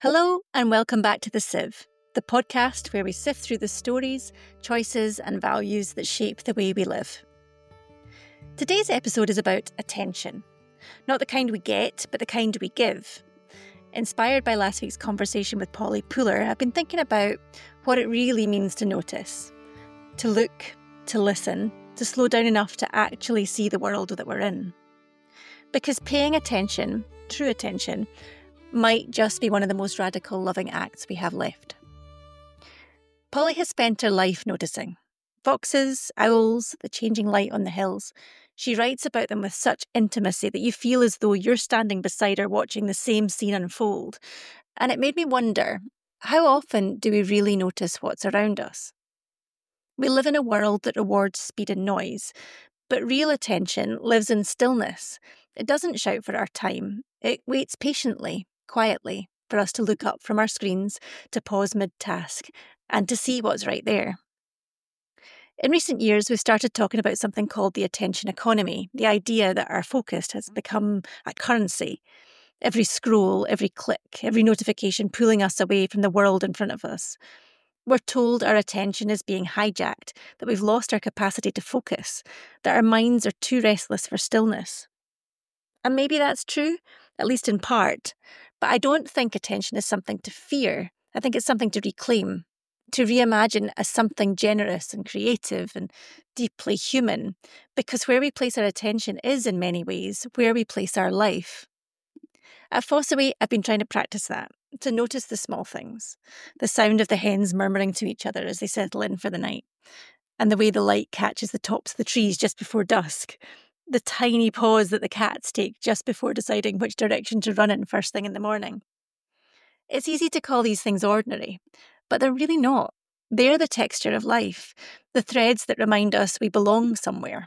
Hello and welcome back to The Sieve, the podcast where we sift through the stories, choices and values that shape the way we live. Today's episode is about attention. Not the kind we get, but the kind we give. Inspired by last week's conversation with Polly Pooler, I've been thinking about what it really means to notice, to look, to listen, to slow down enough to actually see the world that we're in. Because paying attention, true attention, might just be one of the most radical loving acts we have left. Polly has spent her life noticing foxes, owls, the changing light on the hills. She writes about them with such intimacy that you feel as though you're standing beside her watching the same scene unfold. And it made me wonder, how often do we really notice what's around us? We live in a world that rewards speed and noise, but real attention lives in stillness. It doesn't shout for our time. It waits patiently, quietly, for us to look up from our screens, to pause mid-task, and to see what's right there. In recent years, we've started talking about something called the attention economy, the idea that our focus has become a currency. Every scroll, every click, every notification pulling us away from the world in front of us. We're told our attention is being hijacked, that we've lost our capacity to focus, that our minds are too restless for stillness. And maybe that's true, at least in part, but I don't think attention is something to fear. I think it's something to reclaim, to reimagine as something generous and creative and deeply human, because where we place our attention is, in many ways, where we place our life. At Fossaway, I've been trying to practice that, to notice the small things, the sound of the hens murmuring to each other as they settle in for the night, and the way the light catches the tops of the trees just before dusk, the tiny pause that the cats take just before deciding which direction to run in first thing in the morning. It's easy to call these things ordinary, but they're really not. They're the texture of life, the threads that remind us we belong somewhere.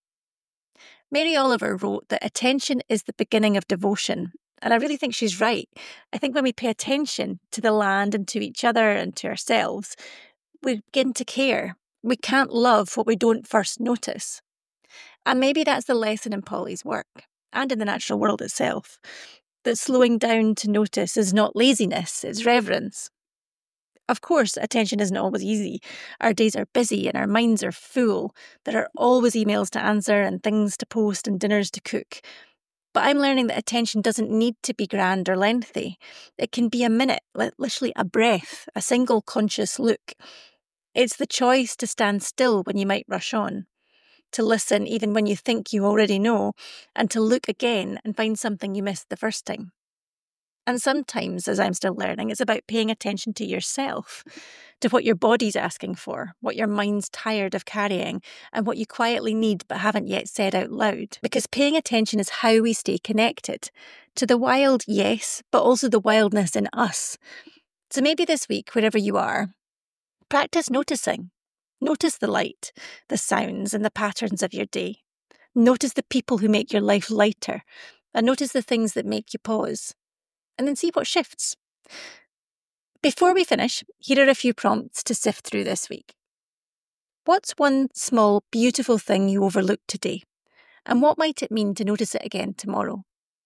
Mary Oliver wrote that attention is the beginning of devotion, and I really think she's right. I think when we pay attention to the land and to each other and to ourselves, we begin to care. We can't love what we don't first notice. And maybe that's the lesson in Polly's work, and in the natural world itself, that slowing down to notice is not laziness, it's reverence. Of course, attention isn't always easy. Our days are busy and our minds are full. There are always emails to answer and things to post and dinners to cook. But I'm learning that attention doesn't need to be grand or lengthy. It can be a minute, literally a breath, a single conscious look. It's the choice to stand still when you might rush on, to listen even when you think you already know, and to look again and find something you missed the first time. And sometimes, as I'm still learning, it's about paying attention to yourself, to what your body's asking for, what your mind's tired of carrying, and what you quietly need but haven't yet said out loud. Because paying attention is how we stay connected to the wild, yes, but also the wildness in us. So maybe this week, wherever you are, practice noticing. Notice the light, the sounds and the patterns of your day. Notice the people who make your life lighter, and notice the things that make you pause. And then see what shifts. Before we finish, here are a few prompts to sift through this week. What's one small, beautiful thing you overlooked today? And what might it mean to notice it again tomorrow?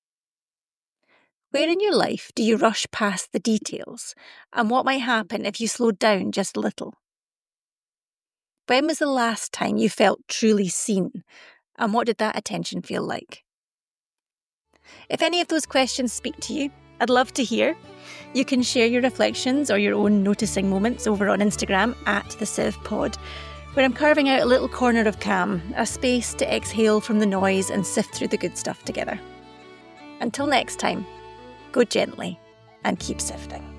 Where in your life do you rush past the details? And what might happen if you slowed down just a little? When was the last time you felt truly seen? And what did that attention feel like? If any of those questions speak to you, I'd love to hear. You can share your reflections or your own noticing moments over on Instagram @TheSivPod, where I'm carving out a little corner of calm, a space to exhale from the noise and sift through the good stuff together. Until next time, go gently and keep sifting.